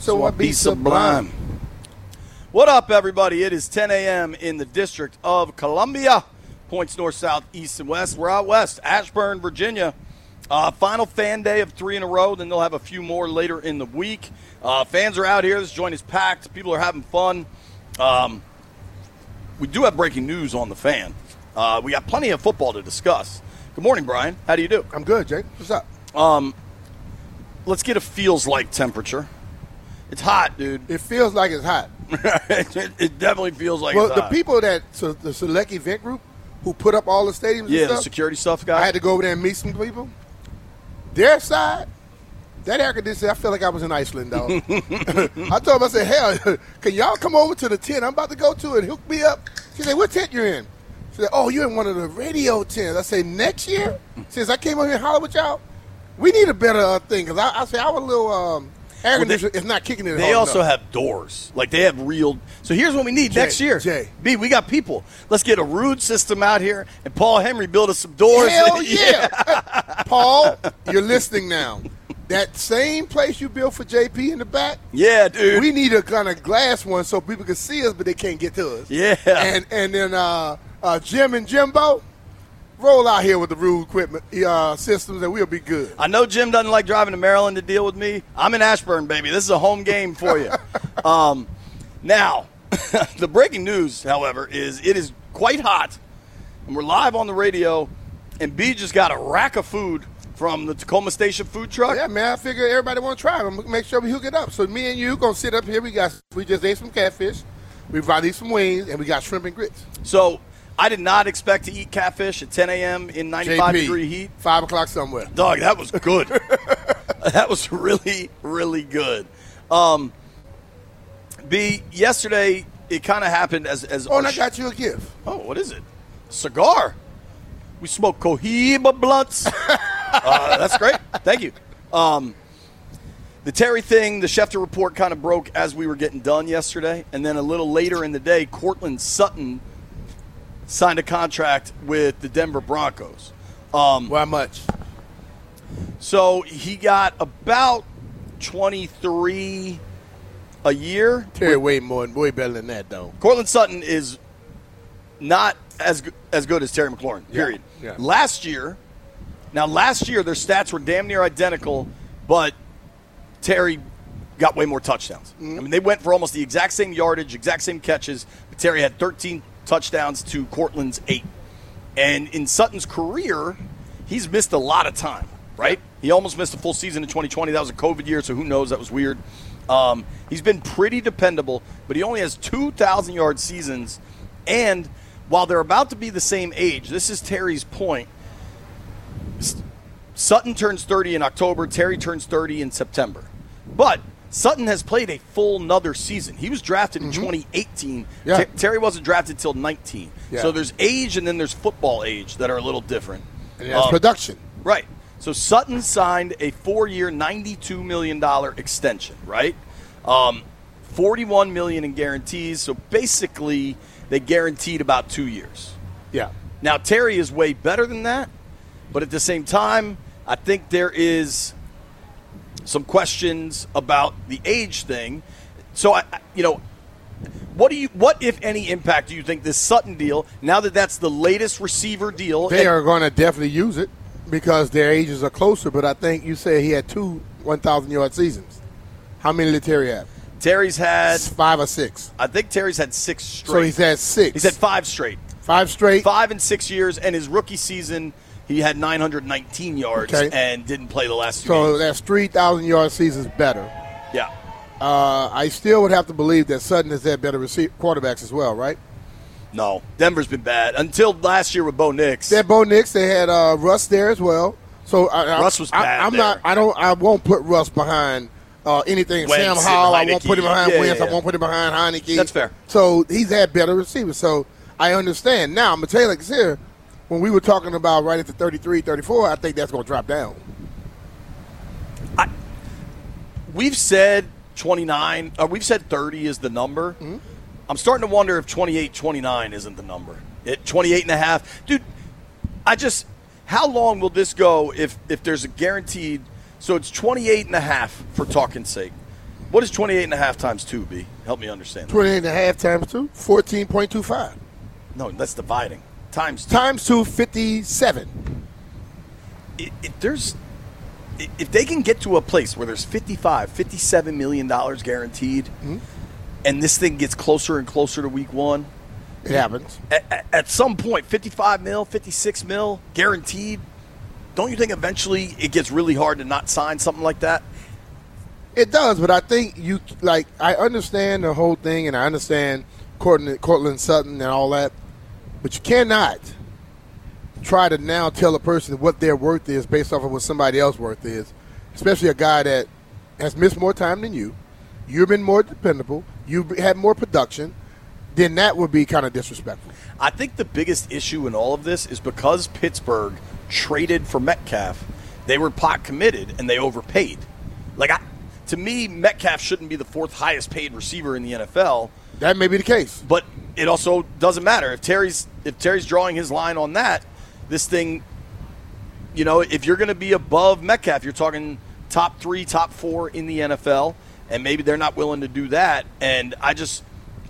So I be sublime. What up, everybody? It is 10 a.m. in the District of Columbia. Points north, south, east, and west. We're out west, Ashburn, Virginia. Final fan day of 3 in a row. Then they'll have a few more later in the week. Fans are out here. This joint is packed. People are having fun. We do have breaking news on the fan. We got plenty of football to discuss. Good morning, Brian. How do you do? I'm good, Jake. What's up? Let's get a feels like temperature. It's hot, dude. It feels like it's hot. It definitely feels like Well, it's the hot. people the select event group who put up all the stadiums and Yeah, stuff, the security stuff, I guy. had to go over there and meet some people. Their side, that air conditioner, I felt like I was in Iceland, dog. I told them, I said, hell, can y'all come over to the tent I'm about to go to and hook me up? She said, what tent you in? She said, oh, you're in one of the radio tents. I said, next year, since I came over here and hollered with y'all, we need a better thing. Because I said, our little air conditioner is not kicking it They hard also enough. have doors. Like, they have real. So here's what we need Jay, next year. Jay. B, we got people. Let's get a Rude system out here, and Paul Henry build us some doors. Hell yeah. Paul, you're listening now. That same place you built for JP in the back, Yeah, dude. we need a kind of glass one so people can see us, but they can't get to us. Yeah. And then Jim and Jimbo, roll out here with the Rude equipment systems, and we'll be good. I know Jim doesn't like driving to Maryland to deal with me. I'm in Ashburn, baby. This is a home game for you. Now, the breaking news, however, is it is quite hot, and we're live on the radio, and B just got a rack of food from the Tacoma Station food truck. Yeah, man, I figure everybody want to try them. Make sure we hook it up. So me and you going to sit up here. We just ate some catfish. We probably eat some wings, and we got shrimp and grits. So I did not expect to eat catfish at 10 a.m. in 95-degree heat. 5 o'clock somewhere. Dog, that was good. That was really, really good. B, yesterday it kind of happened as Oh, and I got you a gift. Oh, what is it? Cigar. We smoke Cohiba blunts. That's great. Thank you. The Terry thing, the Schefter report kind of broke as we were getting done yesterday. And then a little later in the day, Courtland Sutton signed a contract with the Denver Broncos. Why much? So he got about 23 a year. Terry way better than that, though. Courtland Sutton is not as good as Terry McLaurin, period. Yeah. Last year, their stats were damn near identical, but Terry got way more touchdowns. Mm-hmm. I mean, they went for almost the exact same yardage, exact same catches, but Terry had 13 touchdowns to Courtland's 8. And in Sutton's career, he's missed a lot of time, right? He almost missed a full season in 2020. That was a COVID year, so who knows? That was weird. He's been pretty dependable, but he only has 2,000-yard seasons. And while they're about to be the same age, this is Terry's point. Sutton turns 30 in October. Terry turns 30 in September. But Sutton has played a full another season. He was drafted in 2018. Yeah. Terry wasn't drafted till 19. Yeah. So there's age and then there's football age that are a little different. And that's production. Right. So Sutton signed a 4-year, $92 million extension, right? $41 million in guarantees. So basically they guaranteed about 2 years. Yeah. Now, Terry is way better than that, but at the same time, I think there is some questions about the age thing. So, what if any impact do you think this Sutton deal, now that that's the latest receiver deal? They are going to definitely use it because their ages are closer, but I think you said he had 2 1,000-yard seasons. How many did Terry have? Terry's had 5 or 6. I think Terry's had 6 straight. So he's had 6. He's had 5 straight. 5 straight. 5 in 6 years, and his rookie season, he had 919 yards and didn't play the last 2 games. So that's 3,000-yard seasons better. Yeah. I still would have to believe that Sutton has had better quarterbacks as well, right? No. Denver's been bad. Until last year with Bo Nix. They had Bo Nix. They had Russ there as well. So Russ was bad there. I won't put Russ behind anything. Wentz, Sam Howell, I won't Heineke. put him behind Wentz. Yeah. I won't put him behind Heineke. That's fair. So he's had better receivers. So I understand. Now, I'm going to tell you like this here. When we were talking about right at the 33, 34, I think that's going to drop down. We've said 29. We've said 30 is the number. Mm-hmm. I'm starting to wonder if 28, 29 isn't the number. 28 and a half. Dude, how long will this go if there's a guaranteed – so it's 28 and a half for talking's sake. What is 28.5 times 2, B? Help me understand. 28.5 times 2, 14.25. No, that's dividing. Times 2. Times 2, 57. If they can get to a place where there's $57 million guaranteed, and this thing gets closer and closer to week 1, it happens. At some point, 55 mil, 56 mil guaranteed. Don't you think eventually it gets really hard to not sign something like that? It does, but I think I understand the whole thing, and I understand Courtland Sutton and all that, but you cannot try to now tell a person what their worth is based off of what somebody else's worth is, especially a guy that has missed more time than you. You've been more dependable. You've had more production. Then that would be kind of disrespectful. I think the biggest issue in all of this is because Pittsburgh traded for Metcalf, they were pot committed and they overpaid. To me, Metcalf shouldn't be the 4th highest paid receiver in the NFL. That may be the case. But it also doesn't matter. If Terry's drawing his line on that, this thing, if you're going to be above Metcalf, you're talking top 3, top 4 in the NFL, and maybe they're not willing to do that. And if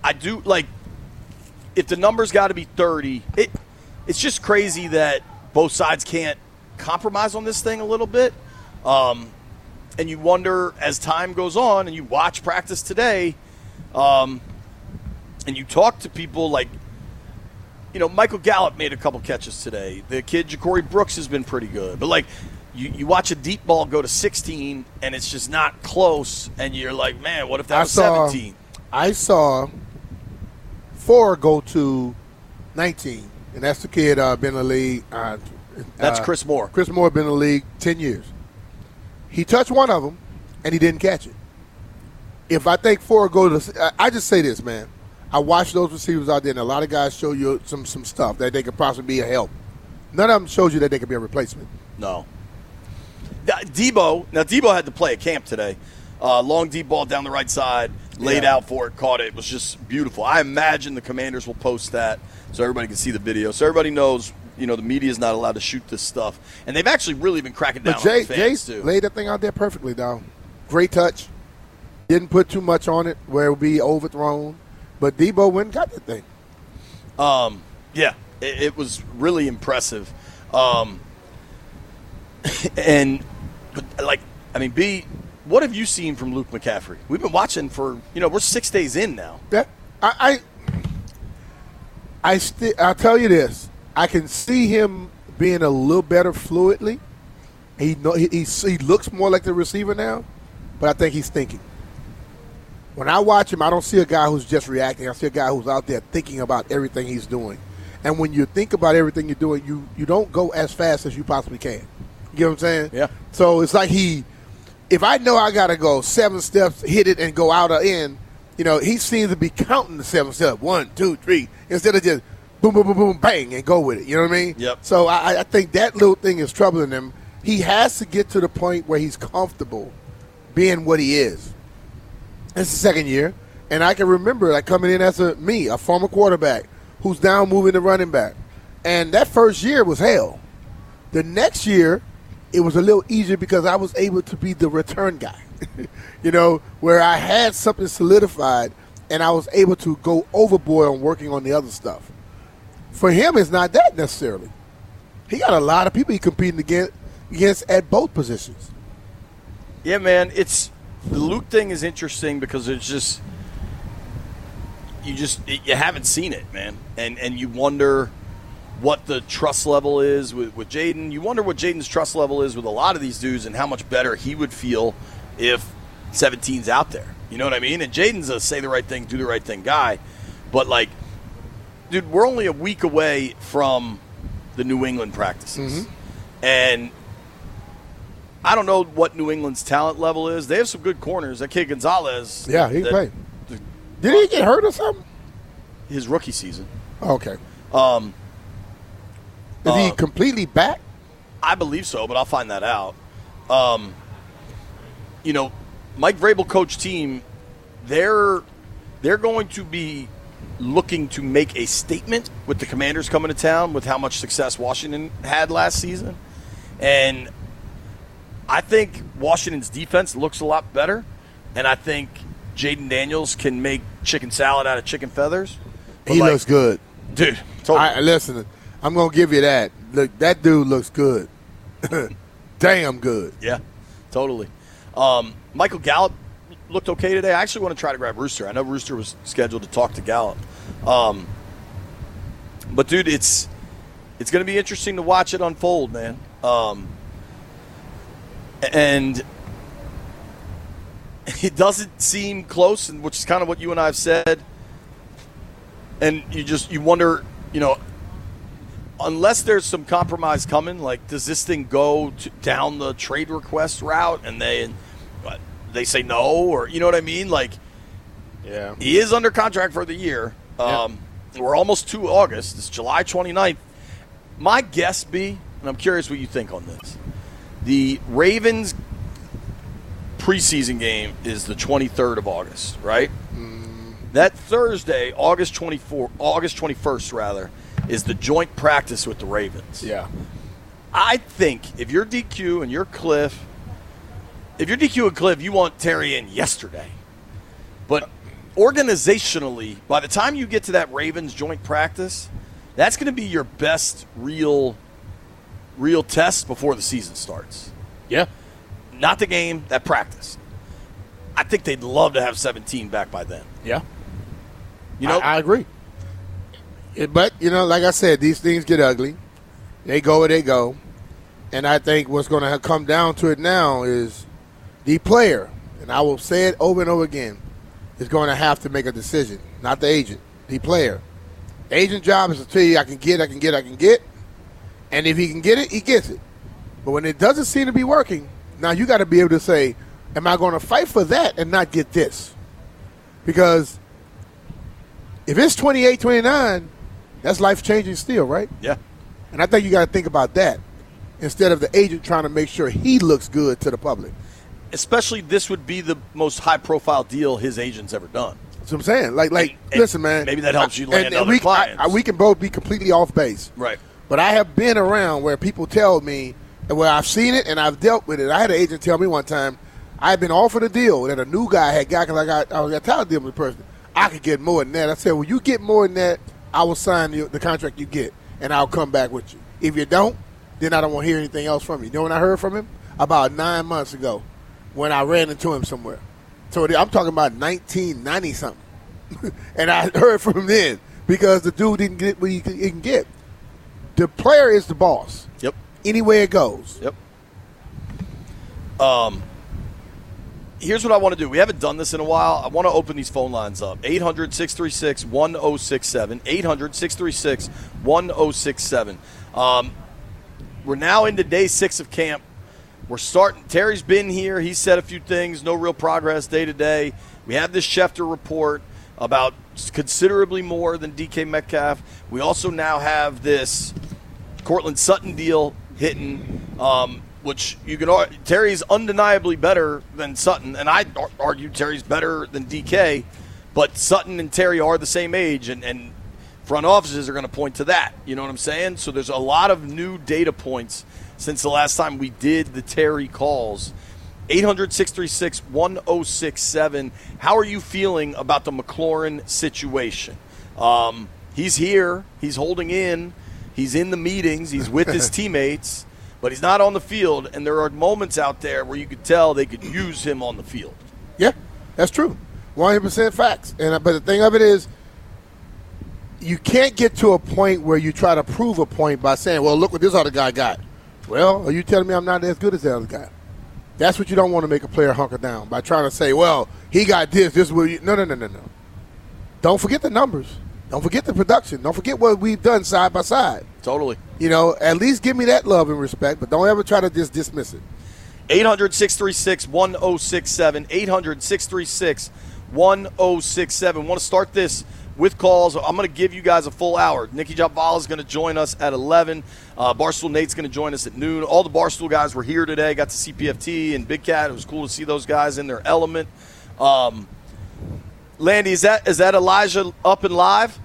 the number's got to be 30, it's just crazy that both sides can't compromise on this thing a little bit. And you wonder, as time goes on and you watch practice today, and you talk to people Michael Gallup made a couple catches today. The kid, Ja'Cory Brooks, has been pretty good. But, you watch a deep ball go to 16, and it's just not close, and you're like, man, what if that was 17? I saw 4 go to 19, and that's the kid been in the league. That's Chris Moore. Chris Moore been in the league 10 years. He touched one of them, and he didn't catch it. If I think 4 go to – I just say this, man. I watch those receivers out there, and a lot of guys show you some stuff that they could possibly be a help. None of them shows you that they could be a replacement. No. Debo had to play at camp today. Long deep ball down the right side, laid out for it, caught it. It was just beautiful. I imagine the Commanders will post that so everybody can see the video. So everybody knows, the media is not allowed to shoot this stuff. And they've actually really been cracking down on the fans, too. Laid that thing out there perfectly, though. Great touch. Didn't put too much on it where it would be overthrown. But Debo went and got the thing. It was really impressive. B, what have you seen from Luke McCaffrey? We've been watching for, we're 6 days in now. Yeah, I'll tell you this. I can see him being a little better fluidly. He looks more like the receiver now, but I think he's thinking. When I watch him, I don't see a guy who's just reacting. I see a guy who's out there thinking about everything he's doing. And when you think about everything you're doing, you don't go as fast as you possibly can. You know what I'm saying? Yeah. So it's like if I know I got to go 7 steps, hit it, and go out or in, he seems to be counting the 7 steps, 1, 2, 3, instead of just boom, boom, boom, boom, bang, and go with it. You know what I mean? Yep. So I think that little thing is troubling him. He has to get to the point where he's comfortable being what he is. It's the 2nd year, and I can remember coming in as a former quarterback who's now moving to running back. And that first year was hell. The next year, it was a little easier because I was able to be the return guy, where I had something solidified and I was able to go overboard on working on the other stuff. For him, it's not that necessarily. He got a lot of people he's competing against at both positions. Yeah, man, the Luke thing is interesting because it's just you haven't seen it, man, and you wonder what the trust level is with Jaden. You wonder what Jaden's trust level is with a lot of these dudes and how much better he would feel if 17's out there. You know what I mean? And Jaden's a say the right thing, do the right thing guy. But, dude, we're only a week away from the New England practices. Mm-hmm. And I don't know what New England's talent level is. They have some good corners. That kid Gonzalez. Yeah, he played. Did he get hurt or something? His rookie season. Okay. Is he completely back? I believe so, but I'll find that out. Mike Vrabel coach team, they're going to be looking to make a statement with the Commanders coming to town with how much success Washington had last season. And I think Washington's defense looks a lot better. and I think Jaden Daniels can make chicken salad out of chicken feathers. But He looks good. Dude, totally. Listen, I'm going to give you that. Look, that dude looks good. Damn good. Yeah, totally. Michael Gallup looked okay today. I actually want to try to grab Rooster. I know Rooster was scheduled to talk to Gallup. But, dude, it's going to be interesting to watch it unfold, man. And it doesn't seem close, which is kind of what you and I have said. And you wonder, unless there's some compromise coming, like, does this thing go down the trade request route and they say no, or you know what I mean? Like, yeah, he is under contract for the year. We're almost to August. It's July 29th. My guess be, and I'm curious what you think on this, the Ravens preseason game is the 23rd of August, right? That Thursday, August 21st, rather, is the joint practice with the Ravens. Yeah. I think if you're DQ and you're Cliff, you want Terry in yesterday. But organizationally, by the time you get to that Ravens joint practice, that's going to be your best real test before the season starts. Yeah. Not the game, that practice. I think they'd love to have 17 back by then. Yeah. I agree. But, like I said, these things get ugly. They go where they go. And I think what's going to come down to it now is the player, and I will say it over and over again, is going to have to make a decision, not the agent, the player. The agent's job is to tell you, I can get. And if he can get it, he gets it. But when it doesn't seem to be working, now you got to be able to say, am I going to fight for that and not get this? Because if it's 28, 29, that's life-changing still, right? Yeah. And I think you got to think about that instead of the agent trying to make sure he looks good to the public. Especially this would be the most high-profile deal his agent's ever done. That's what I'm saying. Listen, man. Maybe that helps you land other clients. We can both be completely off base. Right. But I have been around where people tell me, and where I've seen it and I've dealt with it. I had an agent tell me one time, I had been offered a deal that a new guy had got because I was tired of dealing with the person. I could get more than that. I said, well, you get more than that, I will sign the contract you get, and I'll come back with you. If you don't, then I don't want to hear anything else from you. You know when I heard from him? About 9 months ago when I ran into him somewhere. So I'm talking about 1990-something. And I heard from him then because the dude didn't get what he can get. The player is the boss. Yep. Any way it goes. Yep. Here's what I want to do. We haven't done this in a while. I want to open these phone lines up. 800-636-1067. 800-636-1067. We're now into day 6 of camp. We're starting. Terry's been here. He said a few things. No real progress day to day. We have this Schefter report about considerably more than DK Metcalf. We also now have this Courtland Sutton deal hitting, which you can argue Terry's undeniably better than Sutton, and I'd argue Terry's better than DK, but Sutton and Terry are the same age, and front offices are going to point to that. You know what I'm saying? So there's a lot of new data points since the last time we did the Terry calls. 800-636-1067. How are you feeling about the McLaurin situation? He's here. He's holding in. He's in the meetings. He's with his teammates. But he's not on the field, and there are moments out there where you could tell they could use him on the field. Yeah, that's true. 100% facts. But the thing of it is, you can't get to a point where you try to prove a point by saying, well, look what this other guy got. Well, are you telling me I'm not as good as that other guy? That's what you don't want to make a player hunker down, by trying to say, well, he got this is what you – no. Don't forget the numbers. Don't forget the production. Don't forget what we've done side by side. Totally. At least give me that love and respect, but don't ever try to just dismiss it. 800-636-1067. 800-636-1067. Want to start this with calls. I'm going to give you guys a full hour. Nikki Jopvala is going to join us at 11. Barstool Nate's going to join us at noon. All the Barstool guys were here today. Got to see PFT and Big Cat. It was cool to see those guys in their element. Landy, is that Elijah up and live?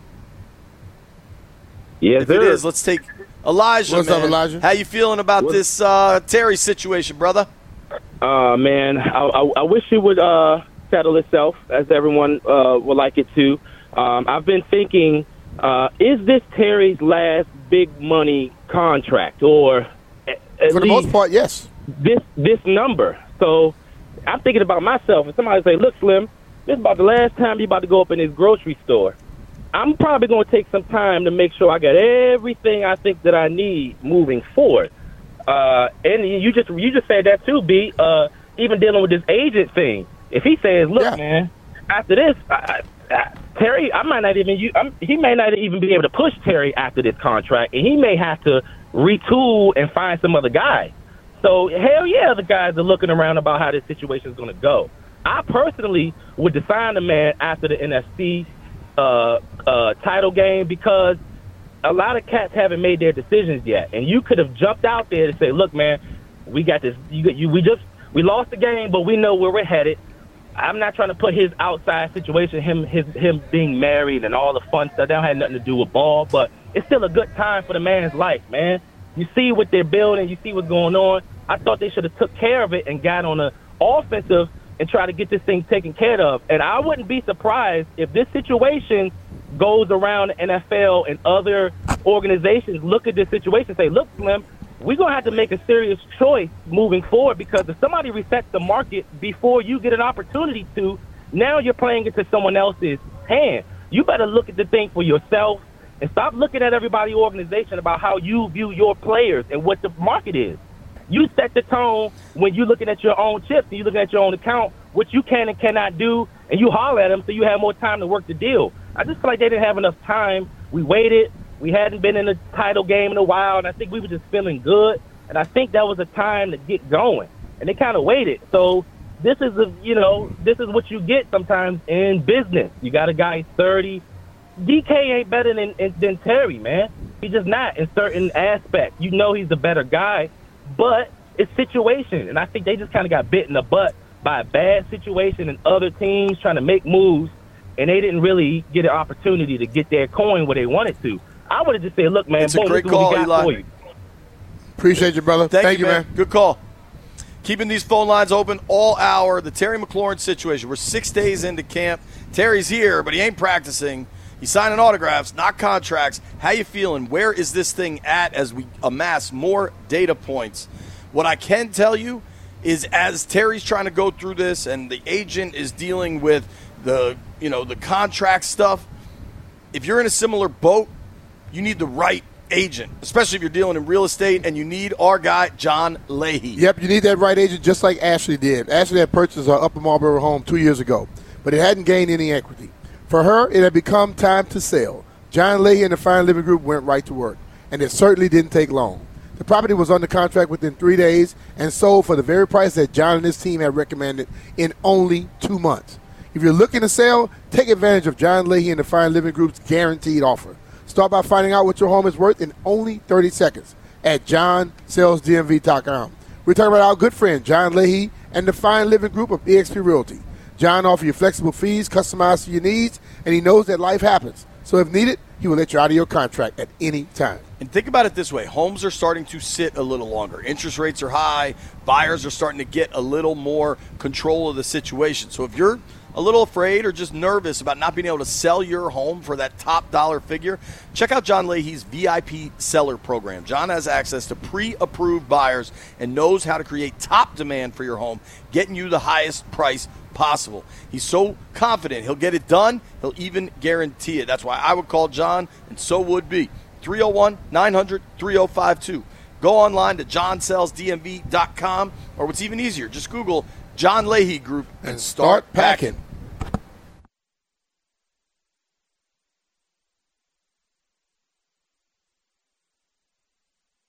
Yes, if it is, let's take Elijah. What's up, Elijah? How you feeling about this Terry situation, brother? Man, I wish he would settle itself, as everyone would like it to. I've been thinking, is this Terry's last big money contract, or for the most part, yes. This number? So I'm thinking about myself. If somebody say, "Look, Slim, this is about the last time you're about to go up in this grocery store," I'm probably going to take some time to make sure I got everything I think that I need moving forward. And you just said that too, B. Even dealing with this agent thing. If he says, "Look, man, after this, Terry, he may not even be able to push Terry after this contract, and he may have to retool and find some other guy." So, hell yeah, the guys are looking around about how this situation is going to go. I personally would design the man after the NFC title game, because a lot of cats haven't made their decisions yet. And you could have jumped out there to say, "Look, man, we got this. We lost the game, but we know where we're headed." I'm not trying to put his outside situation, him being married and all the fun stuff, that don't have nothing to do with ball, but it's still a good time for the man's life, man. You see what they're building, you see what's going on. I thought they should have took care of it and got on the offensive and try to get this thing taken care of. And I wouldn't be surprised if this situation goes around the NFL and other organizations look at this situation and say, "Look, Slim, we're going to have to make a serious choice moving forward, because if somebody resets the market before you get an opportunity to, now you're playing into someone else's hand. You better look at the thing for yourself and stop looking at everybody's organization about how you view your players and what the market is. You set the tone when you're looking at your own chips and you're looking at your own account, what you can and cannot do, and you holler at them so you have more time to work the deal." I just feel like they didn't have enough time. We waited. We hadn't been in a title game in a while, and I think we were just feeling good. And I think that was a time to get going. And they kind of waited. So this is what you get sometimes in business. You got a guy 30. DK ain't better than Terry, man. He's just not in certain aspects. You know he's the better guy, but it's situation. And I think they just kind of got bit in the butt by a bad situation and other teams trying to make moves, and they didn't really get an opportunity to get their coin where they wanted to. I would have just said, "Look, man, it's a great call, Eli. Appreciate you, brother. Thank you, man. Good call. Keeping these phone lines open all hour. The Terry McLaurin situation. We're 6 days into camp. Terry's here, but he ain't practicing. He's signing autographs, not contracts. How you feeling? Where is this thing at as we amass more data points? What I can tell you is, as Terry's trying to go through this and the agent is dealing with the contract stuff, if you're in a similar boat, you need the right agent, especially if you're dealing in real estate, and you need our guy, John Leahy. Yep, you need that right agent, just like Ashley did. Ashley had purchased her Upper Marlboro home 2 years ago, but it hadn't gained any equity. For her, it had become time to sell. John Leahy and the Fine Living Group went right to work, and it certainly didn't take long. The property was under contract within 3 days and sold for the very price that John and his team had recommended in only 2 months. If you're looking to sell, take advantage of John Leahy and the Fine Living Group's guaranteed offer. Start by finding out what your home is worth in only 30 seconds at johnsellsdmv.com. We're talking about our good friend John Leahy and the Fine Living Group of eXp Realty. John offers you flexible fees customized to your needs, and he knows that life happens. So if needed, he will let you out of your contract at any time. And think about it this way. Homes are starting to sit a little longer. Interest rates are high. Buyers are starting to get a little more control of the situation. So if you're a little afraid or just nervous about not being able to sell your home for that top dollar figure, check out John Leahy's VIP seller program. John has access to pre-approved buyers and knows how to create top demand for your home, getting you the highest price possible. He's so confident he'll get it done, he'll even guarantee it. That's why I would call John, and so would be. 301-900-3052. Go online to johnsellsdmv.com, or what's even easier, just Google John Leahy Group and start packing.